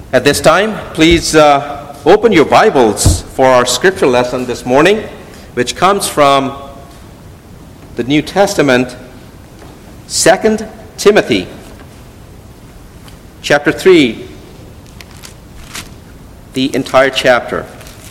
At this time, please open your Bibles for our scripture lesson this morning, which comes from the New Testament, 2 Timothy, chapter 3, the entire chapter.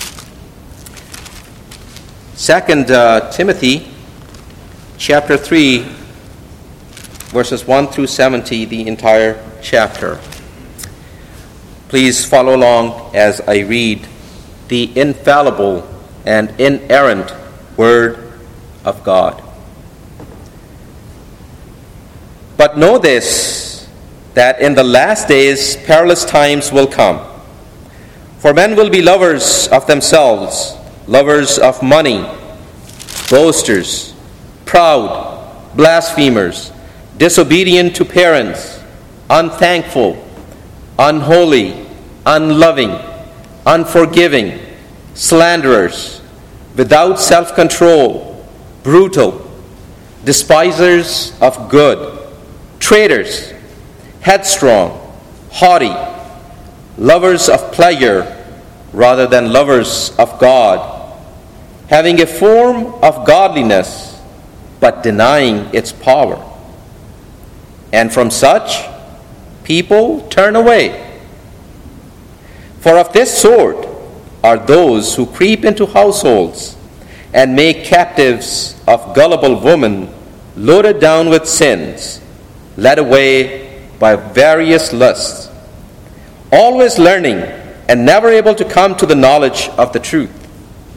2 Timothy, chapter 3, verses 1 through 70, the entire chapter. Please follow along as I read the infallible and inerrant Word of God. But know this, that in the last days perilous times will come. For men will be lovers of themselves, lovers of money, boasters, proud, blasphemers, disobedient to parents, unthankful, unholy, unloving, unforgiving, slanderers, without self-control, brutal, despisers of good, traitors, headstrong, haughty, lovers of pleasure rather than lovers of God, having a form of godliness but denying its power. And from such people turn away. For of this sort are those who creep into households and make captives of gullible women, loaded down with sins, led away by various lusts, always learning and never able to come to the knowledge of the truth.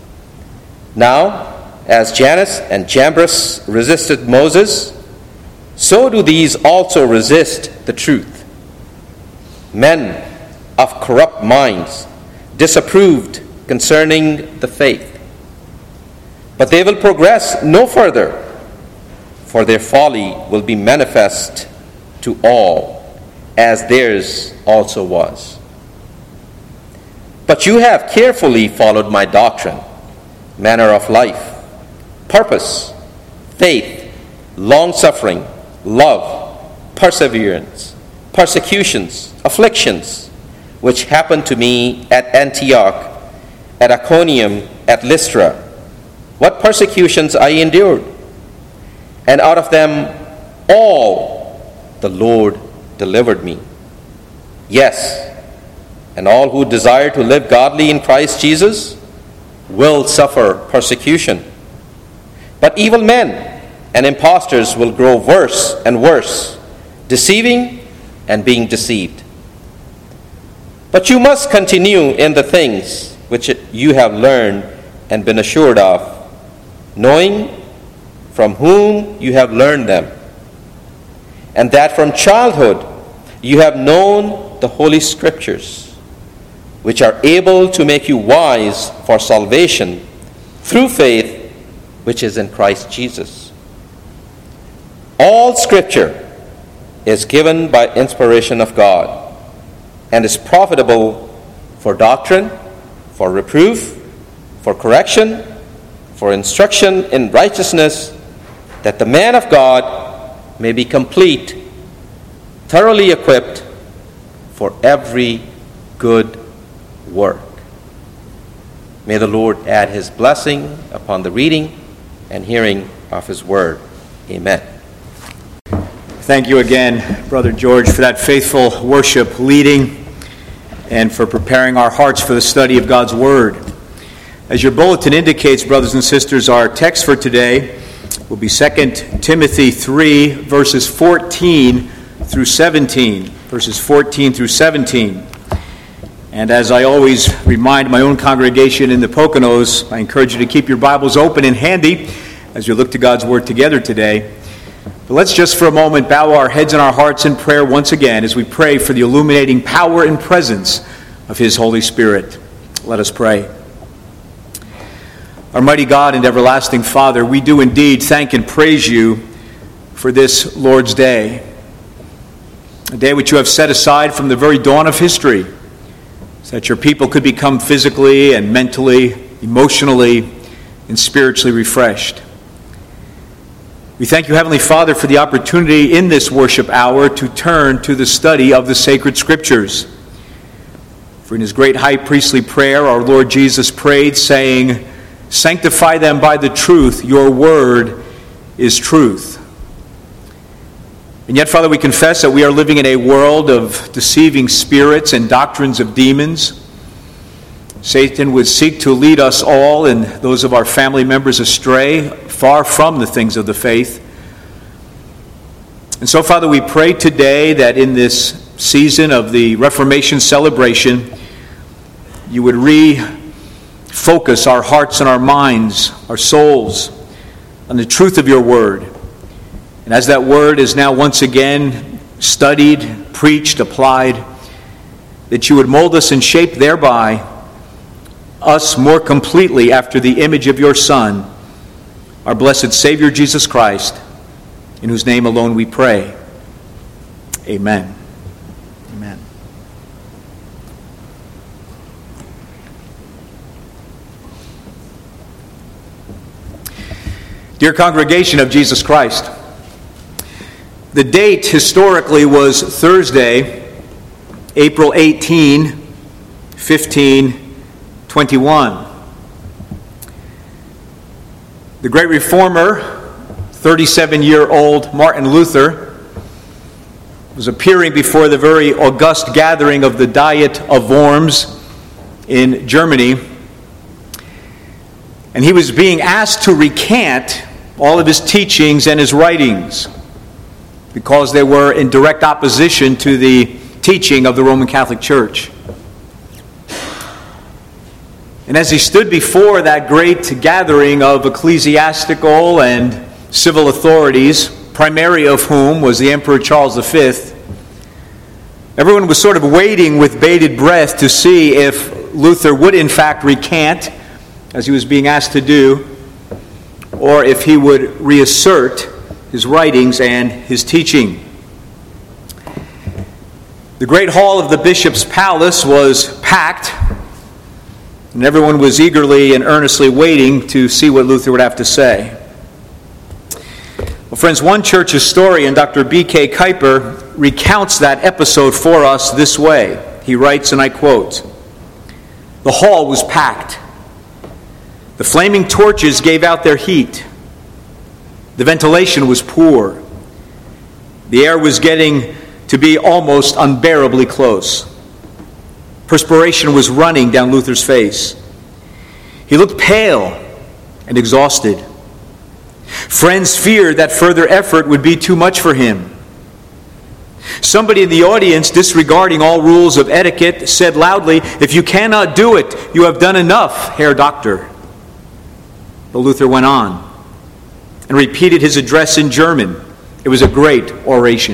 Now, as Jannes and Jambres resisted Moses, so do these also resist the truth. Men of corrupt minds, disapproved concerning the faith. But they will progress no further, for their folly will be manifest to all, as theirs also was. But you have carefully followed my doctrine, manner of life, purpose, faith, long-suffering, love, perseverance, persecutions, afflictions, which happened to me at Antioch, at Iconium, at Lystra. What persecutions I endured! And out of them all the Lord delivered me. Yes, and all who desire to live godly in Christ Jesus will suffer persecution. But evil men and impostors will grow worse and worse, deceiving and being deceived. But you must continue in the things which you have learned and been assured of, knowing from whom you have learned them, and that from childhood you have known the Holy Scriptures, which are able to make you wise for salvation through faith which is in Christ Jesus. All Scripture is given by inspiration of God, and is profitable for doctrine, for reproof, for correction, for instruction in righteousness, that the man of God may be complete, thoroughly equipped for every good work. May the Lord add his blessing upon the reading and hearing of his word. Amen. Thank you again, Brother George, for that faithful worship leading and for preparing our hearts for the study of God's Word. As your bulletin indicates, brothers and sisters, our text for today will be 2 Timothy 3, verses 14 through 17. Verses 14 through 17. And as I always remind my own congregation in the Poconos, I encourage you to keep your Bibles open and handy as we look to God's Word together today. But let's just for a moment bow our heads and our hearts in prayer once again as we pray for the illuminating power and presence of His Holy Spirit. Let us pray. Our mighty God and everlasting Father, we do indeed thank and praise you for this Lord's Day, a day which you have set aside from the very dawn of history, so that your people could become physically and mentally, emotionally, and spiritually refreshed. We thank you, Heavenly Father, for the opportunity in this worship hour to turn to the study of the sacred Scriptures. For in his great high priestly prayer, our Lord Jesus prayed, saying, "Sanctify them by the truth. Your word is truth." And yet, Father, we confess that we are living in a world of deceiving spirits and doctrines of demons. Satan would seek to lead us all and those of our family members astray, far from the things of the faith. And so, Father, we pray today that in this season of the Reformation celebration, you would refocus our hearts and our minds, our souls, on the truth of your word. And as that word is now once again studied, preached, applied, that you would mold us and shape thereby us more completely after the image of your Son, our blessed Savior Jesus Christ, in whose name alone we pray. Amen. Amen. Dear congregation of Jesus Christ, the date historically was Thursday, April 18, 1521. The great reformer, 37-year-old Martin Luther, was appearing before the very august gathering of the Diet of Worms in Germany, and he was being asked to recant all of his teachings and his writings because they were in direct opposition to the teaching of the Roman Catholic Church. And as he stood before that great gathering of ecclesiastical and civil authorities, primary of whom was the Emperor Charles V, everyone was sort of waiting with bated breath to see if Luther would in fact recant, as he was being asked to do, or if he would reassert his writings and his teaching. The great hall of the bishop's palace was packed, and everyone was eagerly and earnestly waiting to see what Luther would have to say. Well, friends, one church historian, Dr. B.K. Kuyper, recounts that episode for us this way. He writes, and I quote, "The hall was packed. The flaming torches gave out their heat. The ventilation was poor. The air was getting to be almost unbearably close. Perspiration was running down Luther's face. He looked pale and exhausted. Friends feared that further effort would be too much for him. Somebody in the audience, disregarding all rules of etiquette, said loudly, 'If you cannot do it, you have done enough, Herr Doctor.' But Luther went on and repeated his address in German. It was a great oration.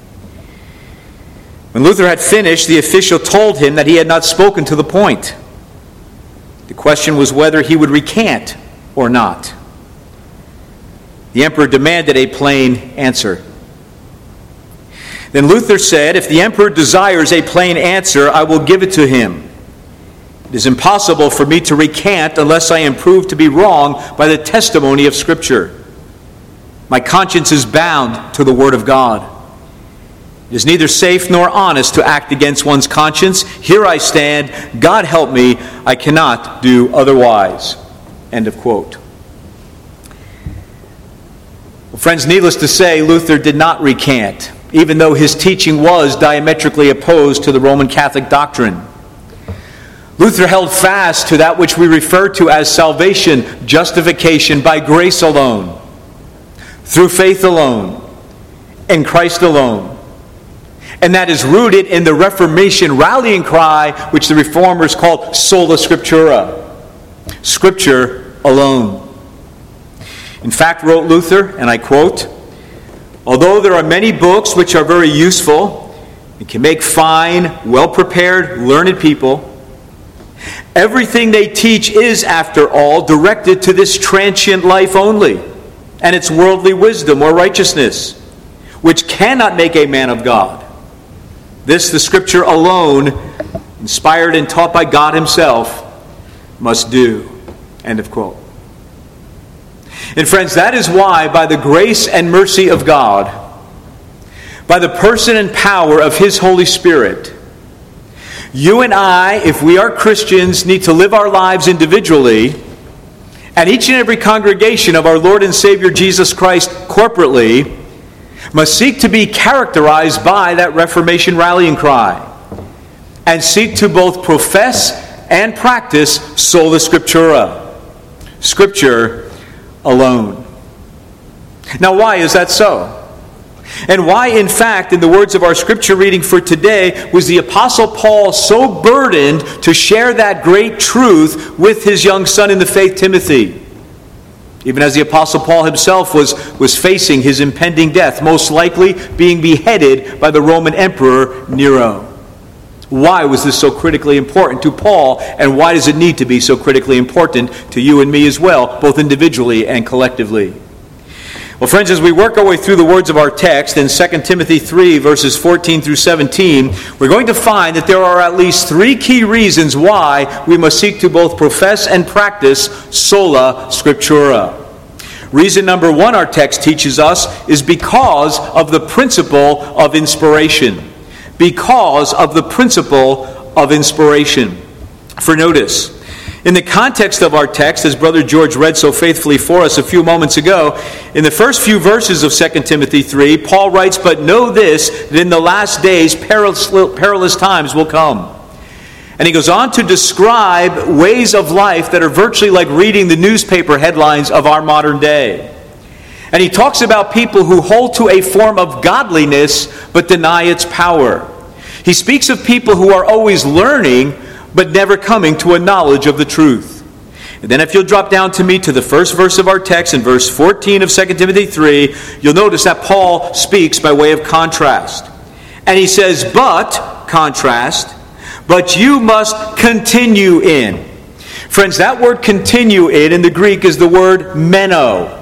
When Luther had finished, the official told him that he had not spoken to the point. The question was whether he would recant or not. The emperor demanded a plain answer. Then Luther said, 'If the emperor desires a plain answer, I will give it to him. It is impossible for me to recant unless I am proved to be wrong by the testimony of Scripture. My conscience is bound to the Word of God. It is neither safe nor honest to act against one's conscience. Here I stand. God help me. I cannot do otherwise.'" End of quote. Well, friends, needless to say, Luther did not recant, even though his teaching was diametrically opposed to the Roman Catholic doctrine. Luther held fast to that which we refer to as salvation, justification by grace alone, through faith alone, in Christ alone. And that is rooted in the Reformation rallying cry, which the Reformers called sola scriptura, Scripture alone. In fact, wrote Luther, and I quote, "Although there are many books which are very useful and can make fine, well-prepared, learned people, everything they teach is, after all, directed to this transient life only, and its worldly wisdom or righteousness, which cannot make a man of God. This the Scripture alone, inspired and taught by God Himself, must do." End of quote. And friends, that is why, by the grace and mercy of God, by the person and power of His Holy Spirit, You and I, if we are Christians, need to live our lives individually, and each and every congregation of our Lord and Savior Jesus Christ corporately must seek to be characterized by that Reformation rallying cry, and seek to both profess and practice sola scriptura, Scripture alone. Now, why is that so? And why, in fact, in the words of our scripture reading for today, was the Apostle Paul so burdened to share that great truth with his young son in the faith, Timothy? Even as the Apostle Paul himself was facing his impending death, most likely being beheaded by the Roman Emperor Nero. Why was this so critically important to Paul, and why does it need to be so critically important to you and me as well, both individually and collectively? Well, friends, as we work our way through the words of our text in 2 Timothy 3, verses 14 through 17, we're going to find that there are at least three key reasons why we must seek to both profess and practice sola scriptura. Reason number one, our text teaches us, is because of the principle of inspiration. Because of the principle of inspiration. For notice, in the context of our text, as Brother George read so faithfully for us a few moments ago, in the first few verses of 2 Timothy 3, Paul writes, "But know this, that in the last days perilous times will come." And he goes on to describe ways of life that are virtually like reading the newspaper headlines of our modern day. And he talks about people who hold to a form of godliness but deny its power. He speaks of people who are always learning but never coming to a knowledge of the truth. And then if you'll drop down to me to the first verse of our text in verse 14 of 2 Timothy 3, you'll notice that Paul speaks by way of contrast. And he says, but you must continue in. Friends, that word continue in the Greek is the word meno.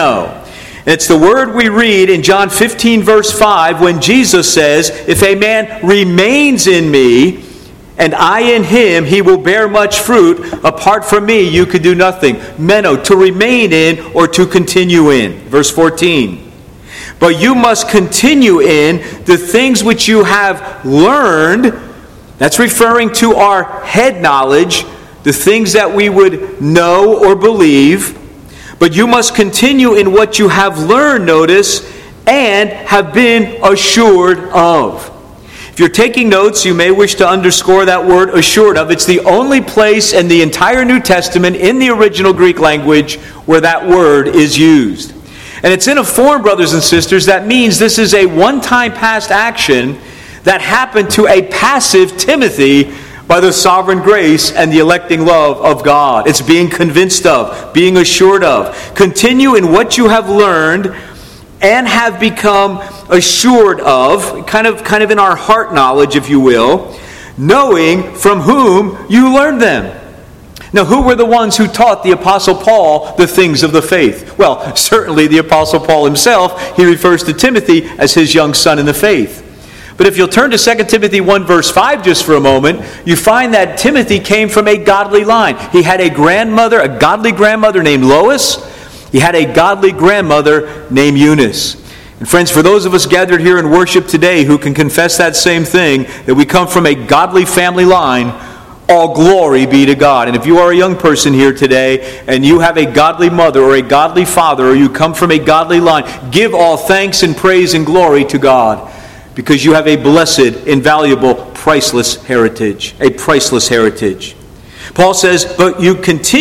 And it's the word we read in John 15 verse 5 when Jesus says, "If a man remains in me, and I in him, he will bear much fruit. Apart from me, you could do nothing." Meno, to remain in or to continue in. Verse 14. But you must continue in the things which you have learned. That's referring to our head knowledge, the things that we would know or believe. But you must continue in what you have learned, notice, and have been assured of. If you're taking notes, you may wish to underscore that word assured of. It's the only place in the entire New Testament in the original Greek language where that word is used. And it's in a form, brothers and sisters, that means this is a one-time past action that happened to a passive Timothy by the sovereign grace and the electing love of God. It's being convinced of, being assured of. Continue in what you have learned and have become assured of, kind of in our heart knowledge, if you will, knowing from whom you learned them. Now, who were the ones who taught the Apostle Paul the things of the faith? Well, certainly the Apostle Paul himself. He refers to Timothy as his young son in the faith. But if you'll turn to 2 Timothy 1 verse 5 just for a moment, you find that Timothy came from a godly line. He had a grandmother, a godly grandmother named Lois. He had a godly grandmother named Eunice. And friends, for those of us gathered here in worship today who can confess that same thing, that we come from a godly family line, all glory be to God. And if you are a young person here today and you have a godly mother or a godly father, or you come from a godly line, give all thanks and praise and glory to God, because you have a blessed, invaluable, priceless heritage. A priceless heritage. Paul says, but you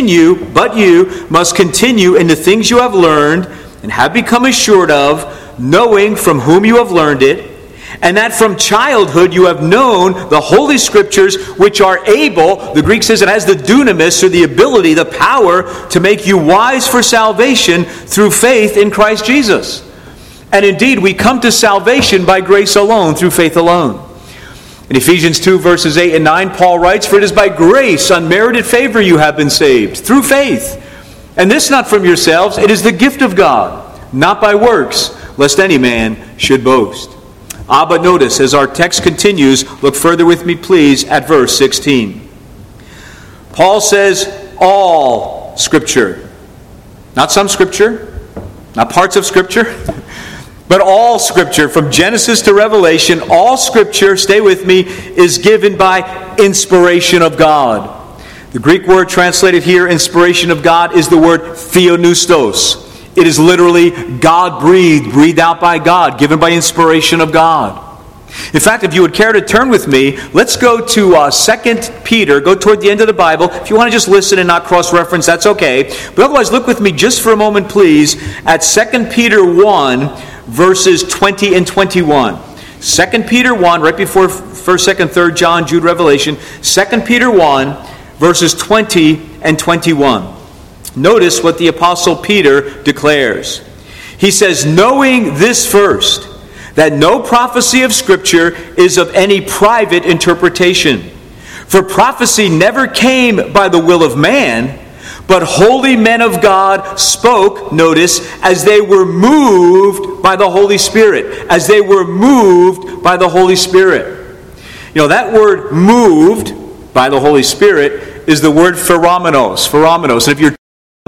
must continue in the things you have learned and have become assured of, knowing from whom you have learned it, and that from childhood you have known the Holy Scriptures, which are able, the Greek says it has the dunamis, or the ability, the power, to make you wise for salvation through faith in Christ Jesus. And indeed, we come to salvation by grace alone, through faith alone. In Ephesians 2, verses 8 and 9, Paul writes, "For it is by grace, unmerited favor, you have been saved, through faith. And this not from yourselves, it is the gift of God, not by works, lest any man should boast." But notice, as our text continues, look further with me, please, at verse 16. Paul says, all Scripture. Not some Scripture, not parts of Scripture, But all Scripture, from Genesis to Revelation, all Scripture, stay with me, is given by inspiration of God. The Greek word translated here, inspiration of God, is the word theopneustos. It is literally God-breathed, breathed out by God, given by inspiration of God. In fact, if you would care to turn with me, let's go to 2 Peter. Go toward the end of the Bible. If you want to just listen and not cross-reference, that's okay. But otherwise, look with me just for a moment, please, at 2 Peter 1, verses 20 and 21. 2 Peter 1, right before 1st, 2nd, 3rd John, Jude, Revelation. 2 Peter 1, verses 20 and 21. Notice what the Apostle Peter declares. He says, knowing this first, that no prophecy of Scripture is of any private interpretation. For prophecy never came by the will of man, but holy men of God spoke, notice, as they were moved by the Holy Spirit. As they were moved by the Holy Spirit. You know, that word moved by the Holy Spirit is the word pheromenos. And if you're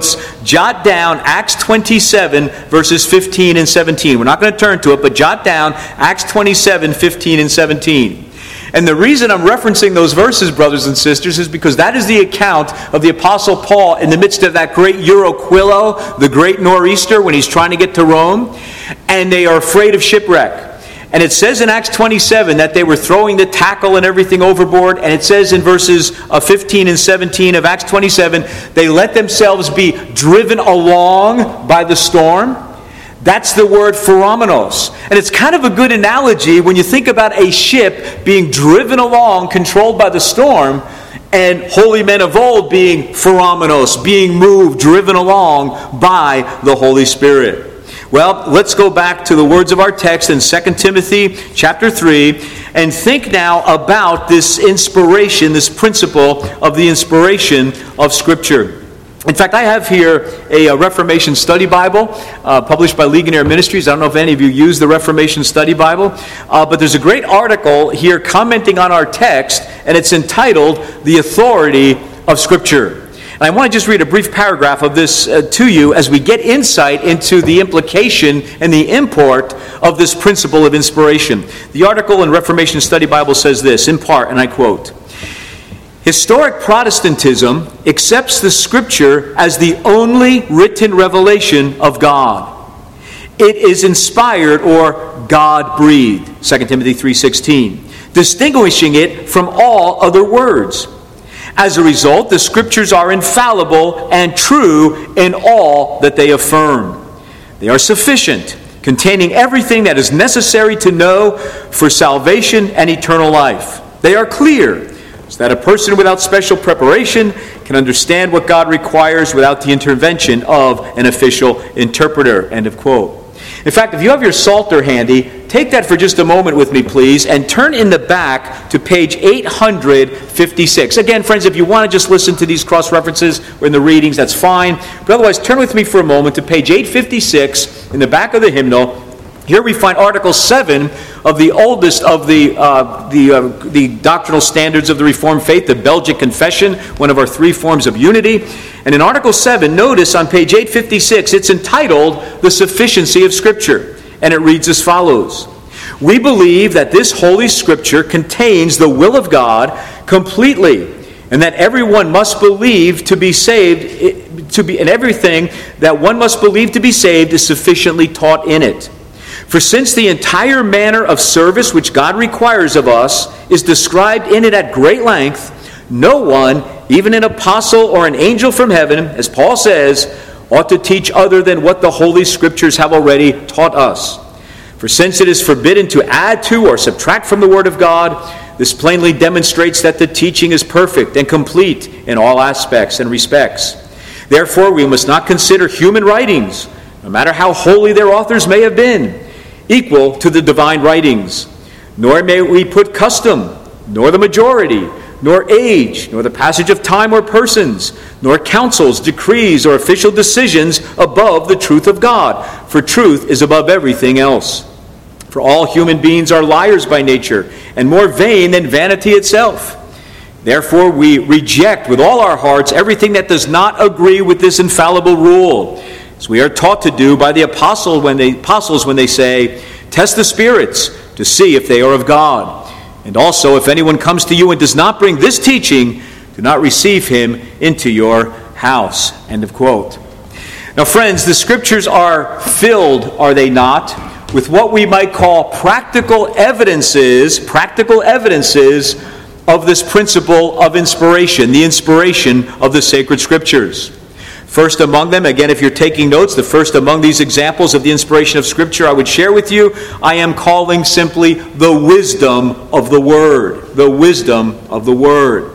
jot down Acts 27, verses 15 and 17. We're not going to turn to it, but jot down Acts 27, 15 and 17. And the reason I'm referencing those verses, brothers and sisters, is because that is the account of the Apostle Paul in the midst of that great Euroquillo, the great nor'easter, when he's trying to get to Rome, and they are afraid of shipwreck. And it says in Acts 27 that they were throwing the tackle and everything overboard. And it says in verses 15 and 17 of Acts 27, they let themselves be driven along by the storm. That's the word pheromenos. And it's kind of a good analogy when you think about a ship being driven along, controlled by the storm, and holy men of old being pheromenos, being moved, driven along by the Holy Spirit. Well, let's go back to the words of our text in 2 Timothy chapter 3 and think now about this inspiration, this principle of the inspiration of Scripture. In fact, I have here a Reformation Study Bible published by Ligonier Ministries. I don't know if any of you use the Reformation Study Bible, but there's a great article here commenting on our text, and it's entitled, The Authority of Scripture. And I want to just read a brief paragraph of this to you as we get insight into the implication and the import of this principle of inspiration. The article in Reformation Study Bible says this, in part, and I quote, historic Protestantism accepts the Scripture as the only written revelation of God. It is inspired or God-breathed, 2 Timothy 3:16, distinguishing it from all other words. As a result, the Scriptures are infallible and true in all that they affirm. They are sufficient, containing everything that is necessary to know for salvation and eternal life. They are clear, so that a person without special preparation can understand what God requires without the intervention of an official interpreter. End of quote. In fact, if you have your Psalter handy, take that for just a moment with me, please, and turn in the back to page 856. Again, friends, if you want to just listen to these cross-references or in the readings, that's fine. But otherwise, turn with me for a moment to page 856 in the back of the hymnal. Here we find Article 7 of the oldest of the doctrinal standards of the Reformed faith, the Belgic Confession, one of our three forms of unity. And in Article 7, notice on page 856, it's entitled, The Sufficiency of Scripture. And it reads as follows. We believe that this Holy Scripture contains the will of God completely, and that everyone must believe to be saved, and everything that one must believe to be saved is sufficiently taught in it. For since the entire manner of service which God requires of us is described in it at great length, no one, even an apostle or an angel from heaven, as Paul says, ought to teach other than what the Holy Scriptures have already taught us. For since it is forbidden to add to or subtract from the Word of God, this plainly demonstrates that the teaching is perfect and complete in all aspects and respects. Therefore, we must not consider human writings, no matter how holy their authors may have been, equal to the divine writings. Nor may we put custom, nor the majority, nor age, nor the passage of time or persons, nor councils, decrees, or official decisions above the truth of God. For truth is above everything else. For all human beings are liars by nature, and more vain than vanity itself. Therefore we reject with all our hearts everything that does not agree with this infallible rule, as we are taught to do by the apostles when they say, "Test the spirits to see if they are of God. And also, if anyone comes to you and does not bring this teaching, do not receive him into your house." End of quote. Now, friends, the Scriptures are filled, are they not, with what we might call practical evidences of this principle of inspiration, the inspiration of the sacred Scriptures. First among them, again, if you're taking notes, the first among these examples of the inspiration of Scripture I would share with you, I am calling simply the wisdom of the Word. The wisdom of the Word.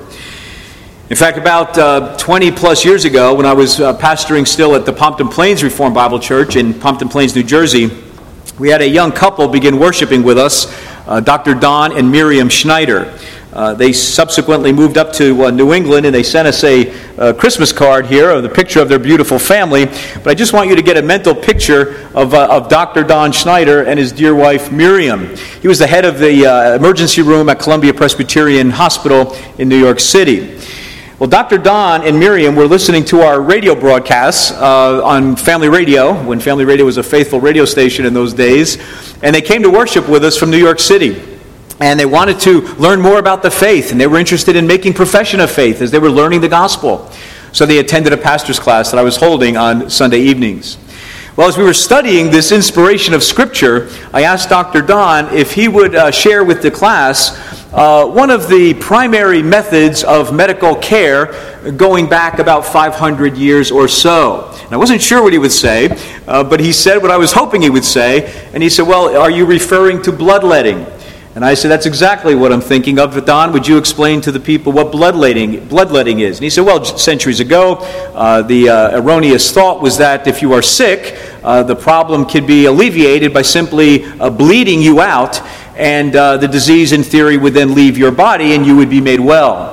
In fact, about 20 plus years ago, when I was pastoring still at the Pompton Plains Reformed Bible Church in Pompton Plains, New Jersey, we had a young couple begin worshiping with us, Dr. Don and Miriam Schneider. They subsequently moved up to New England, and they sent us a Christmas card here of the picture of their beautiful family. But I just want you to get a mental picture of Dr. Don Schneider and his dear wife Miriam. He was the head of the emergency room at Columbia Presbyterian Hospital in New York City. Well, Dr. Don and Miriam were listening to our radio broadcasts on Family Radio, when Family Radio was a faithful radio station in those days, and they came to worship with us from New York City. And they wanted to learn more about the faith, and they were interested in making profession of faith as they were learning the gospel. So they attended a pastor's class that I was holding on Sunday evenings. Well, as we were studying this inspiration of Scripture, I asked Dr. Don if he would share with the class one of the primary methods of medical care going back about 500 years or so. And I wasn't sure what he would say, but he said what I was hoping he would say, and he said, "Well, are you referring to bloodletting?" And I said, "That's exactly what I'm thinking of. Don, would you explain to the people what bloodletting is?" And he said, "Well, centuries ago, the erroneous thought was that if you are sick, the problem could be alleviated by simply bleeding you out, and the disease, in theory, would then leave your body and you would be made well."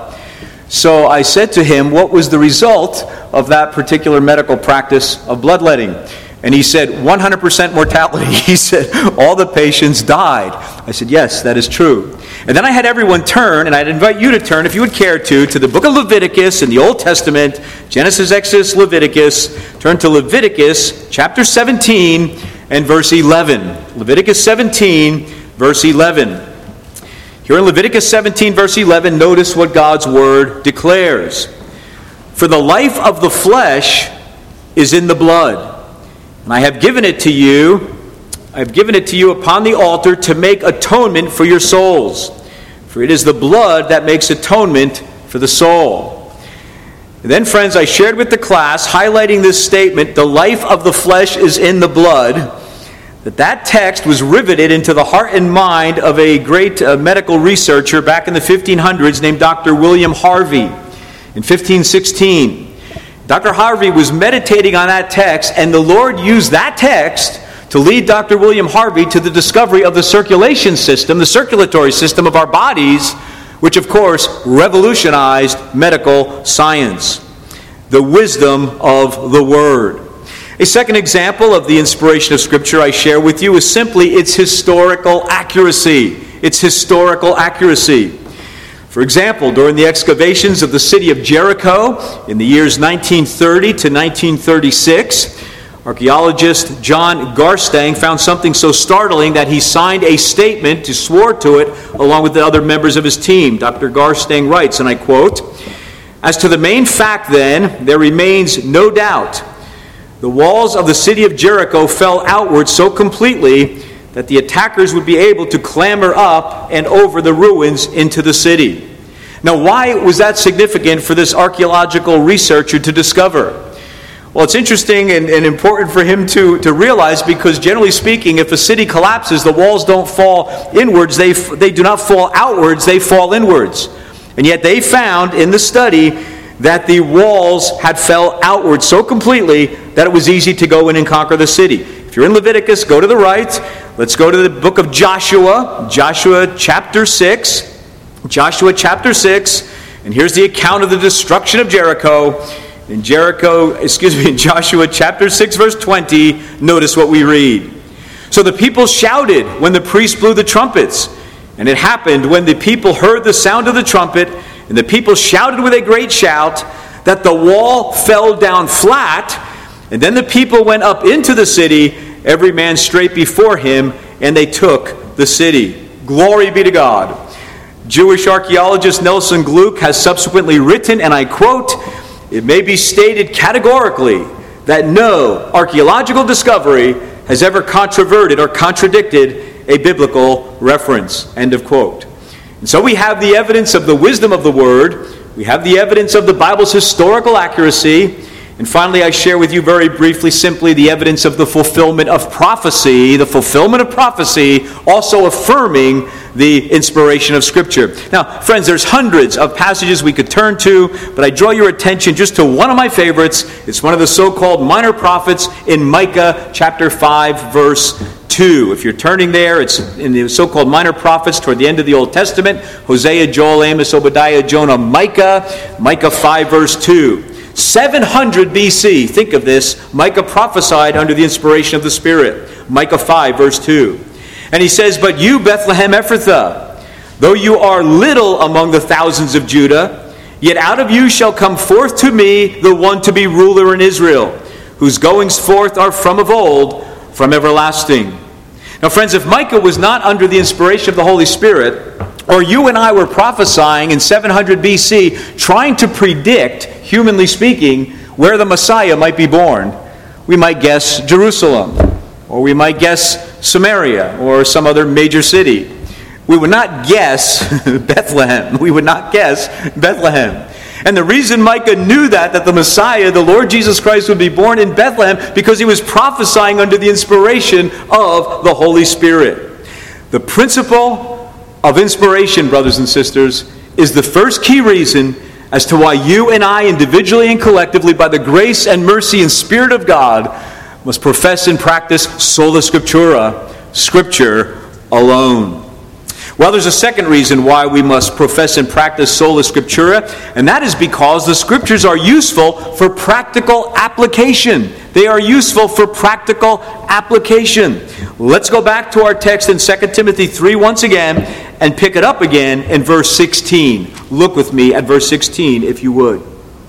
So I said to him, what was the result of that particular medical practice of bloodletting? And he said, 100% mortality. He said, all the patients died. I said, yes, that is true. And then I had everyone turn, and I'd invite you to turn, if you would care to the book of Leviticus in the Old Testament, Genesis, Exodus, Leviticus. Turn to Leviticus chapter 17 and verse 11. Leviticus 17, verse 11. Here in Leviticus 17, verse 11, notice what God's word declares. "For the life of the flesh is in the blood. And I have given it to you upon the altar to make atonement for your souls. For it is the blood that makes atonement for the soul." And then, friends, I shared with the class, highlighting this statement, "The life of the flesh is in the blood," that text was riveted into the heart and mind of a great medical researcher back in the 1500s named Dr. William Harvey in 1516. Dr. Harvey was meditating on that text, and the Lord used that text to lead Dr. William Harvey to the discovery of the circulation system, the circulatory system of our bodies, which of course revolutionized medical science. The wisdom of the Word. A second example of the inspiration of Scripture I share with you is simply its historical accuracy. Its historical accuracy. For example, during the excavations of the city of Jericho in the years 1930 to 1936, archaeologist John Garstang found something so startling that he signed a statement, swore to it, along with the other members of his team. Dr. Garstang writes, and I quote, "As to the main fact, then, there remains no doubt. The walls of the city of Jericho fell outward so completely that the attackers would be able to clamber up and over the ruins into the city." Now, why was that significant for this archaeological researcher to discover? Well, it's interesting and important for him to realize, because generally speaking, if a city collapses, the walls don't fall inwards, they do not fall outwards, they fall inwards. And yet they found in the study that the walls had fell outwards so completely that it was easy to go in and conquer the city. If you're in Leviticus, go to the right. Let's go to the book of Joshua, Joshua chapter 6. Joshua chapter 6, and here's the account of the destruction of Jericho. In Joshua chapter 6, verse 20, notice what we read. "So the people shouted when the priest blew the trumpets. And it happened when the people heard the sound of the trumpet, and the people shouted with a great shout, that the wall fell down flat, And then the people went up into the city, every man straight before him, and they took the city. Glory be to God. Jewish archaeologist Nelson Gluck has subsequently written, and I quote, "It may be stated categorically that no archaeological discovery has ever controverted or contradicted a biblical reference." End of quote. And so we have the evidence of the wisdom of the Word. We have the evidence of the Bible's historical accuracy. And finally, I share with you very briefly, simply, the evidence of the fulfillment of prophecy. The fulfillment of prophecy also affirming the inspiration of Scripture. Now, friends, there's hundreds of passages we could turn to, but I draw your attention just to one of my favorites. It's one of the so-called minor prophets in Micah chapter 5, verse 2. If you're turning there, it's in the so-called minor prophets toward the end of the Old Testament. Hosea, Joel, Amos, Obadiah, Jonah, Micah. Micah 5, verse 2. 700 BC, think of this, Micah prophesied under the inspiration of the Spirit. Micah 5, verse 2. And he says, "But you, Bethlehem Ephrathah, though you are little among the thousands of Judah, yet out of you shall come forth to me the one to be ruler in Israel, whose goings forth are from of old, from everlasting." Now, friends, if Micah was not under the inspiration of the Holy Spirit, or you and I were prophesying in 700 BC, trying to predict, humanly speaking, where the Messiah might be born, we might guess Jerusalem, or we might guess Samaria, or some other major city. We would not guess Bethlehem. We would not guess Bethlehem. And the reason Micah knew that the Messiah, the Lord Jesus Christ, would be born in Bethlehem, because he was prophesying under the inspiration of the Holy Spirit. The principle of inspiration, brothers and sisters, is the first key reason as to why you and I, individually and collectively, by the grace and mercy and Spirit of God, must profess and practice sola scriptura, Scripture alone. Well, there's a second reason why we must profess and practice sola scriptura, and that is because the Scriptures are useful for practical application. They are useful for practical application. Let's go back to our text in 2 Timothy 3 once again and pick it up again in verse 16. Look with me at verse 16, if you would.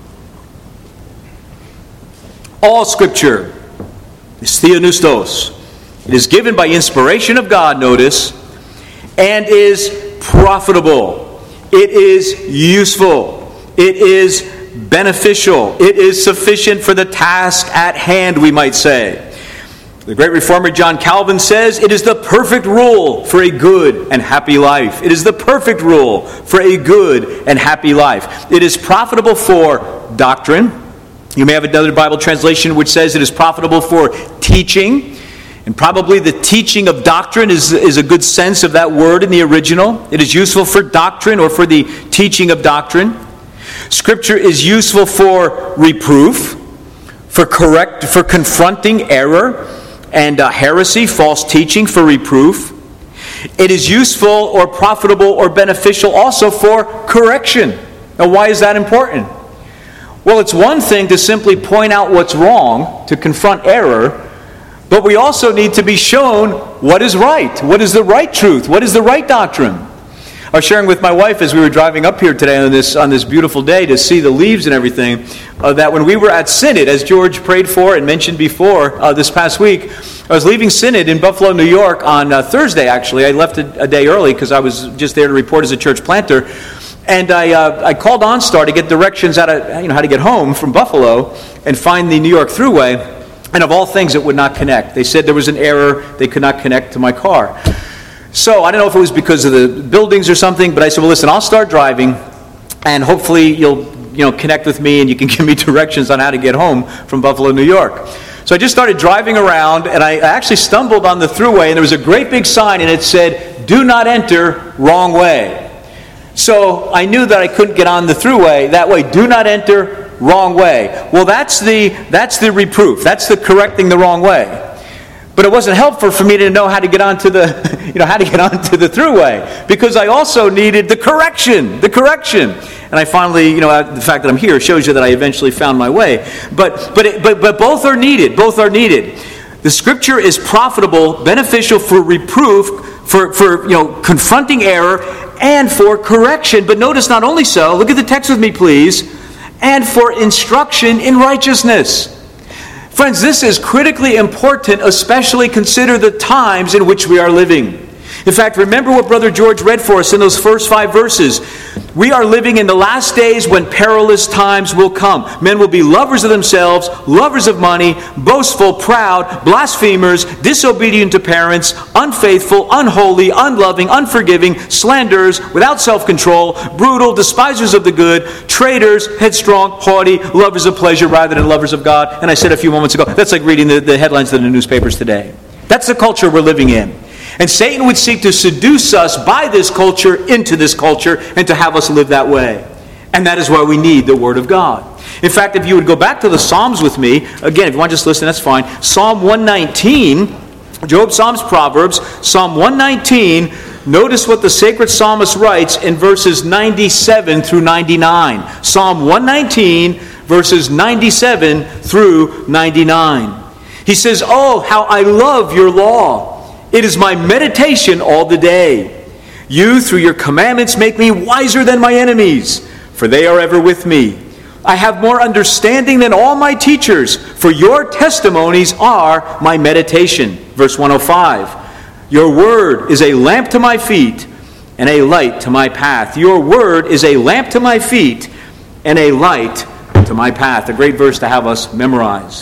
All Scripture is theopneustos. It is given by inspiration of God, notice, and is profitable. It is useful. It is beneficial. It is sufficient for the task at hand, we might say. The great reformer John Calvin says, it is the perfect rule for a good and happy life. It is the perfect rule for a good and happy life. It is profitable for doctrine. You may have another Bible translation which says it is profitable for teaching. And probably the teaching of doctrine is a good sense of that word in the original. It is useful for doctrine, or for the teaching of doctrine. Scripture is useful for reproof, for confronting error and heresy, false teaching, for reproof. It is useful or profitable or beneficial also for correction. Now, why is that important? Well, it's one thing to simply point out what's wrong, to confront error, but we also need to be shown what is right. What is the right truth? What is the right doctrine? I was sharing with my wife as we were driving up here today on this beautiful day to see the leaves and everything, that when we were at Synod, as George prayed for and mentioned before this past week, I was leaving Synod in Buffalo, New York on Thursday, actually. I left a day early because I was just there to report as a church planter. And I called OnStar to get directions how to get home from Buffalo and find the New York Thruway. And of all things, it would not connect. They said there was an error. They could not connect to my car. So I don't know if it was because of the buildings or something, but I said, well, listen, I'll start driving, and hopefully you'll connect with me and you can give me directions on how to get home from Buffalo, New York. So I just started driving around, and I actually stumbled on the Thruway, and there was a great big sign, and it said, "Do not enter, wrong way." So I knew that I couldn't get on the Thruway that way. Do not enter, wrong way. Well, that's the reproof. That's the correcting the wrong way. But it wasn't helpful for me to know how to get onto the Thruway, because I also needed the correction. And I finally, the fact that I'm here shows you that I eventually found my way. But both are needed. Both are needed. The Scripture is profitable, beneficial for reproof, for confronting error, and for correction. But notice, not only so, look at the text with me, please, and for instruction in righteousness. Friends, this is critically important, especially consider the times in which we are living. In fact, remember what Brother George read for us in those first 5 verses. We are living in the last days when perilous times will come. Men will be lovers of themselves, lovers of money, boastful, proud, blasphemers, disobedient to parents, unfaithful, unholy, unloving, unforgiving, slanderers, without self-control, brutal, despisers of the good, traitors, headstrong, haughty, lovers of pleasure rather than lovers of God. And I said a few moments ago, that's like reading the headlines of the newspapers today. That's the culture we're living in. And Satan would seek to seduce us by this culture into this culture and to have us live that way. And that is why we need the Word of God. In fact, if you would go back to the Psalms with me, again, if you want to just listen, that's fine. Psalm 119, Job, Psalms, Proverbs, Psalm 119, notice what the sacred psalmist writes in verses 97 through 99. Psalm 119, verses 97 through 99. He says, "Oh, how I love your law! It is my meditation all the day. You, through your commandments, make me wiser than my enemies, for they are ever with me. I have more understanding than all my teachers, for your testimonies are my meditation." Verse 105, "Your word is a lamp to my feet and a light to my path." Your word is a lamp to my feet and a light to my path. A great verse to have us memorize.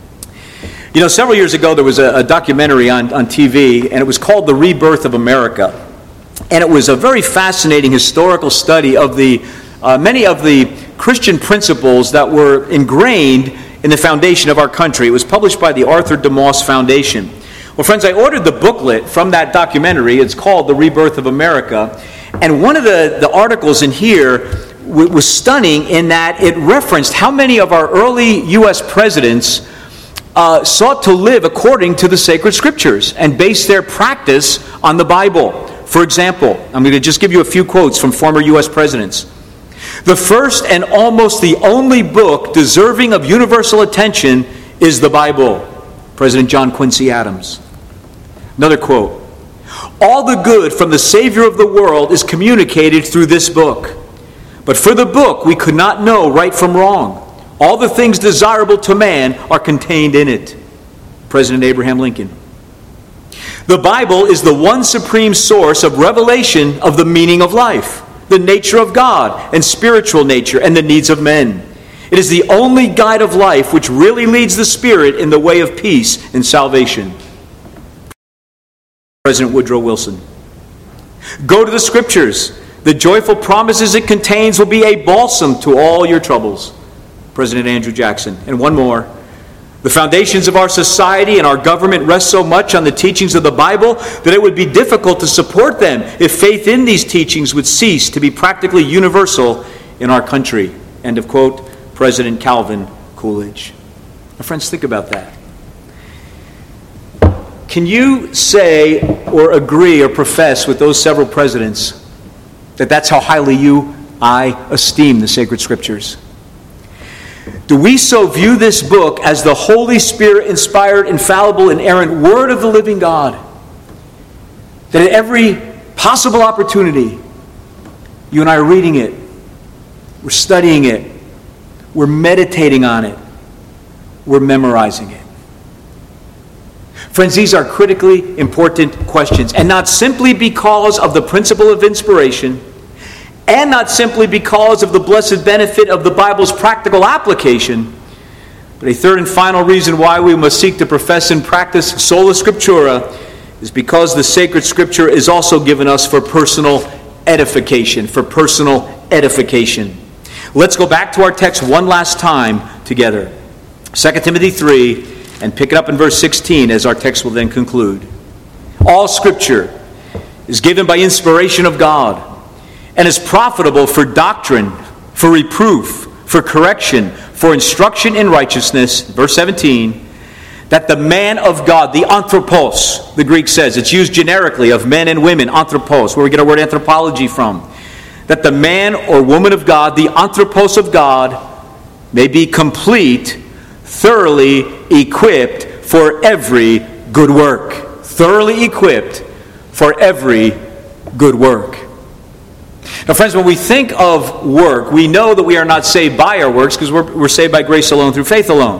You know, several years ago there was a documentary on TV, and it was called The Rebirth of America. And it was a very fascinating historical study of many of the Christian principles that were ingrained in the foundation of our country. It was published by the Arthur DeMoss Foundation. Well, friends, I ordered the booklet from that documentary. It's called The Rebirth of America. And one of the articles in here was stunning in that it referenced how many of our early U.S. presidents sought to live according to the sacred scriptures and base their practice on the Bible. For example, I'm going to just give you a few quotes from former U.S. presidents. "The first and almost the only book deserving of universal attention is the Bible." President John Quincy Adams. Another quote, "All the good from the Savior of the world is communicated through this book. But for the book we could not know right from wrong. All the things desirable to man are contained in it." President Abraham Lincoln. "The Bible is the one supreme source of revelation of the meaning of life, the nature of God and spiritual nature and the needs of men. It is the only guide of life which really leads the spirit in the way of peace and salvation." President Woodrow Wilson. "Go to the Scriptures. The joyful promises it contains will be a balsam to all your troubles." President Andrew Jackson. And one more. "The foundations of our society and our government rest so much on the teachings of the Bible that it would be difficult to support them if faith in these teachings would cease to be practically universal in our country." End of quote. President Calvin Coolidge. Now, friends, think about that. Can you say or agree or profess with those several presidents that that's how highly I esteem the sacred scriptures? Do we so view this book as the Holy Spirit-inspired, infallible, inerrant Word of the living God that at every possible opportunity, you and I are reading it, we're studying it, we're meditating on it, we're memorizing it? Friends, these are critically important questions, and not simply because of the principle of inspiration, and not simply because of the blessed benefit of the Bible's practical application, but a third and final reason why we must seek to profess and practice sola scriptura is because the sacred scripture is also given us for personal edification, Let's go back to our text one last time together. 2 Timothy 3, and pick it up in verse 16 as our text will then conclude. "All scripture is given by inspiration of God, and is profitable for doctrine, for reproof, for correction, for instruction in righteousness," verse 17, "that the man of God," the anthropos, the Greek says, it's used generically of men and women, anthropos, where we get our word anthropology from, "that the man or woman of God, the anthropos of God, may be complete, thoroughly equipped for every good work." Thoroughly equipped for every good work. Now, friends, when we think of work, we know that we are not saved by our works because we're saved by grace alone through faith alone.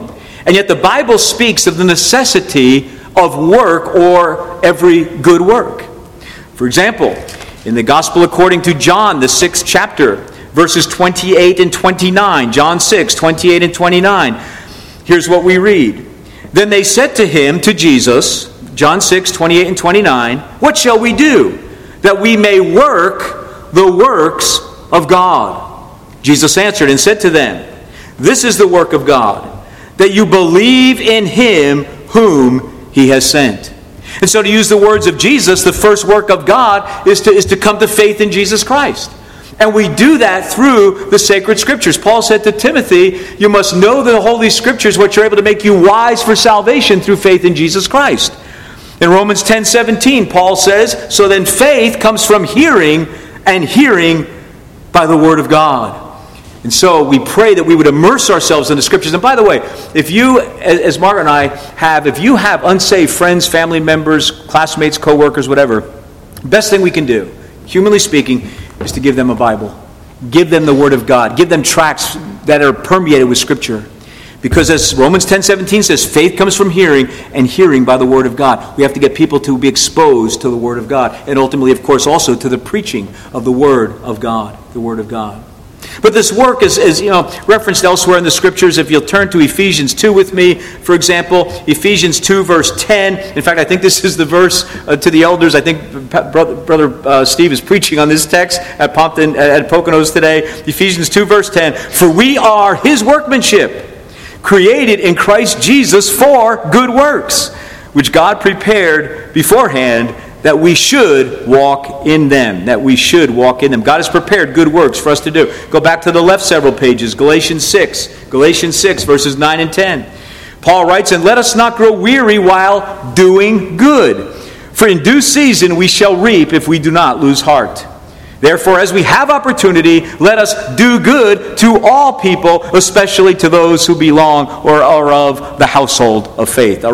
And yet the Bible speaks of the necessity of work or every good work. For example, in the Gospel according to John, the 6th chapter, verses 28 and 29, John 6, 28 and 29, here's what we read. Then they said to him, to Jesus, John 6, 28 and 29, what shall we do that we may work the works of God? Jesus answered and said to them, this is the work of God, that you believe in him whom he has sent. And so to use the words of Jesus, the first work of God is to come to faith in Jesus Christ. And we do that through the sacred Scriptures. Paul said to Timothy, you must know the Holy Scriptures, which are able to make you wise for salvation through faith in Jesus Christ. In Romans 10:17, Paul says, so then faith comes from hearing, and hearing by the Word of God. And so we pray that we would immerse ourselves in the Scriptures. And by the way, if you, as Margaret and I have, if you have unsaved friends, family members, classmates, co-workers, whatever, best thing we can do, humanly speaking, is to give them a Bible. Give them the Word of God. Give them tracts that are permeated with Scripture. Because as Romans 10:17 says, faith comes from hearing, and hearing by the Word of God. We have to get people to be exposed to the Word of God. And ultimately, of course, also to the preaching of the Word of God. The Word of God. But this work is referenced elsewhere in the Scriptures. If you'll turn to Ephesians 2 with me, for example, Ephesians 2 verse 10. In fact, I think this is the verse to the elders. I think Brother Steve is preaching on this text at Poconos today. Ephesians 2 verse 10. For we are his workmanship, created in Christ Jesus for good works, which God prepared beforehand that we should walk in them. That we should walk in them. God has prepared good works for us to do. Go back to the left several pages. Galatians 6 verses 9 and 10. Paul writes, and let us not grow weary while doing good. For in due season we shall reap if we do not lose heart. Therefore, as we have opportunity, let us do good to all people, especially to those who belong or are of the household of faith.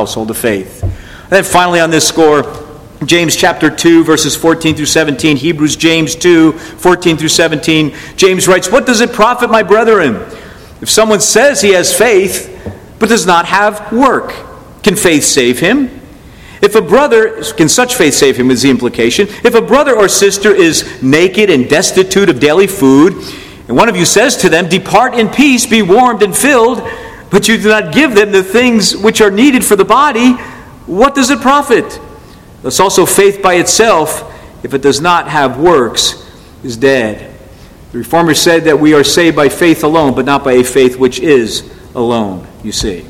And then finally on this score, James chapter 2, verses 14 through 17. Hebrews, James 2, 14 through 17. James writes, what does it profit, my brethren, if someone says he has faith, but does not have work? Can faith save him? Can such faith save him is the implication. If a brother or sister is naked and destitute of daily food, and one of you says to them, depart in peace, be warmed and filled, but you do not give them the things which are needed for the body, what does it profit? Thus also faith by itself, if it does not have works, is dead. The Reformers said that we are saved by faith alone, but not by a faith which is alone, you see.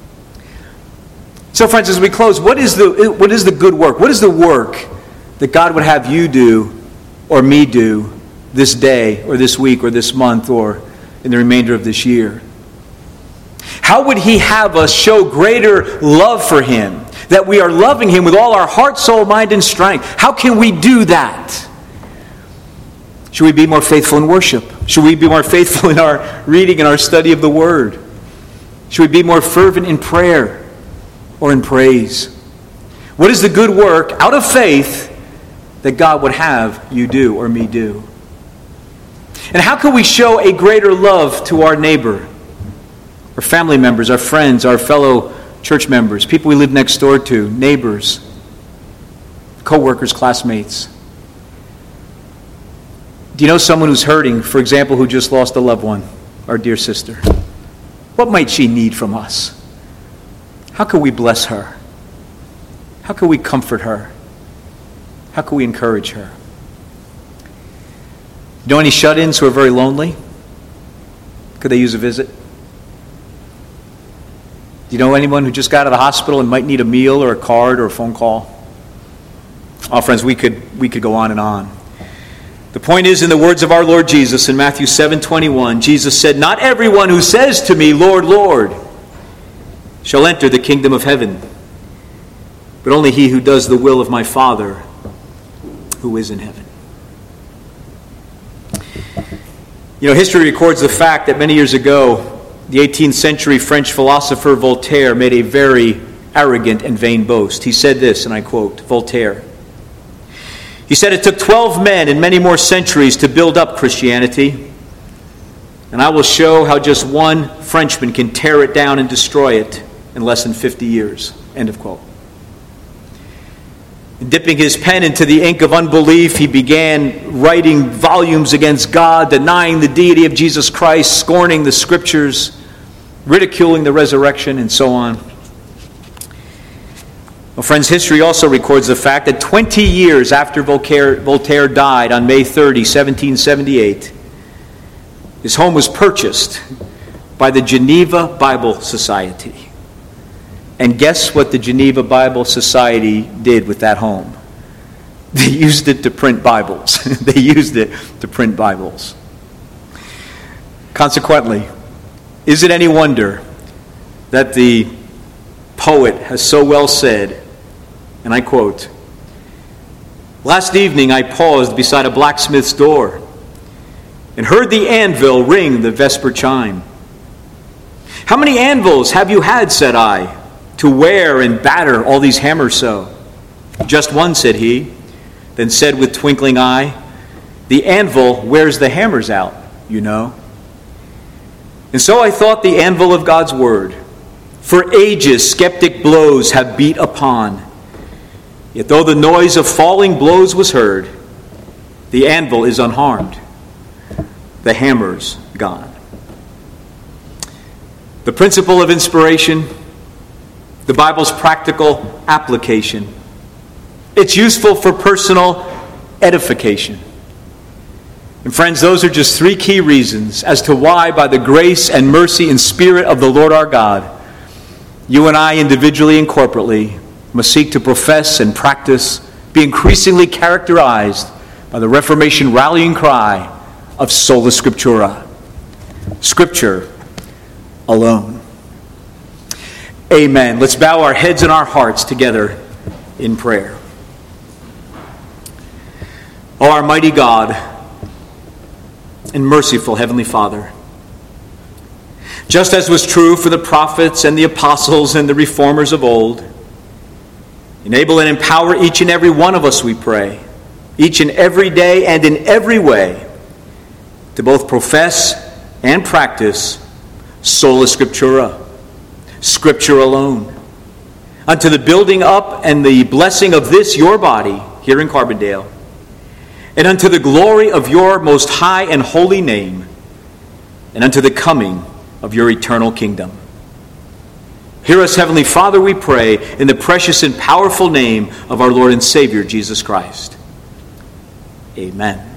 So friends, as we close, what is the good work? What is the work that God would have you do or me do this day or this week or this month or in the remainder of this year? How would he have us show greater love for him? That we are loving him with all our heart, soul, mind, and strength. How can we do that? Should we be more faithful in worship? Should we be more faithful in our reading and our study of the Word? Should we be more fervent in prayer or in praise? What is the good work out of faith that God would have you do or me do? And how can we show a greater love to our neighbor, our family members, our friends, our fellow church members, people we live next door to, neighbors, co-workers, classmates? Do you know someone who's hurting, for example, who just lost a loved one, our dear sister? What might she need from us? How can we bless her? How can we comfort her? How can we encourage her? You know any shut-ins who are very lonely? Could they use a visit? Do you know anyone who just got out of the hospital and might need a meal or a card or a phone call? Oh, friends, we could go on and on. The point is, in the words of our Lord Jesus in Matthew 7:21, Jesus said, not everyone who says to me, Lord, Lord, shall enter the kingdom of heaven, but only he who does the will of my Father who is in heaven. You know, history records the fact that many years ago, the 18th century French philosopher Voltaire made a very arrogant and vain boast. He said this, and I quote, Voltaire. He said, it took 12 men and many more centuries to build up Christianity. and I will show how just one Frenchman can tear it down and destroy it in less than 50 years. End of quote. Dipping his pen into the ink of unbelief, he began writing volumes against God, denying the deity of Jesus Christ, scorning the Scriptures, ridiculing the resurrection, and so on. Well, friends, history also records the fact that 20 years after Voltaire died on May 30, 1778, his home was purchased by the Geneva Bible Society. And guess what the Geneva Bible Society did with that home? They used it to print Bibles. They used it to print Bibles. Consequently, is it any wonder that the poet has so well said, and I quote, "Last evening I paused beside a blacksmith's door and heard the anvil ring the vesper chime. 'How many anvils have you had,' said I, 'to wear and batter all these hammers so?' 'Just one,' said he, then said with twinkling eye, 'The anvil wears the hammers out, you know.' And so I thought the anvil of God's word. For ages skeptic blows have beat upon. Yet though the noise of falling blows was heard, the anvil is unharmed, the hammer's gone." The principle of inspiration, the Bible's practical application. It's useful for personal edification. And friends, those are just three key reasons as to why, by the grace and mercy and Spirit of the Lord our God, you and I individually and corporately must seek to profess and practice, be increasingly characterized by the Reformation rallying cry of sola scriptura, Scripture alone. Amen. Let's bow our heads and our hearts together in prayer. O our mighty God and merciful Heavenly Father, just as was true for the prophets and the apostles and the reformers of old, enable and empower each and every one of us, we pray, each and every day and in every way, to both profess and practice sola scriptura, Scripture alone, unto the building up and the blessing of this your body here in Carbondale, and unto the glory of your most high and holy name, and unto the coming of your eternal kingdom. Hear us, Heavenly Father, we pray, in the precious and powerful name of our Lord and Savior, Jesus Christ. Amen.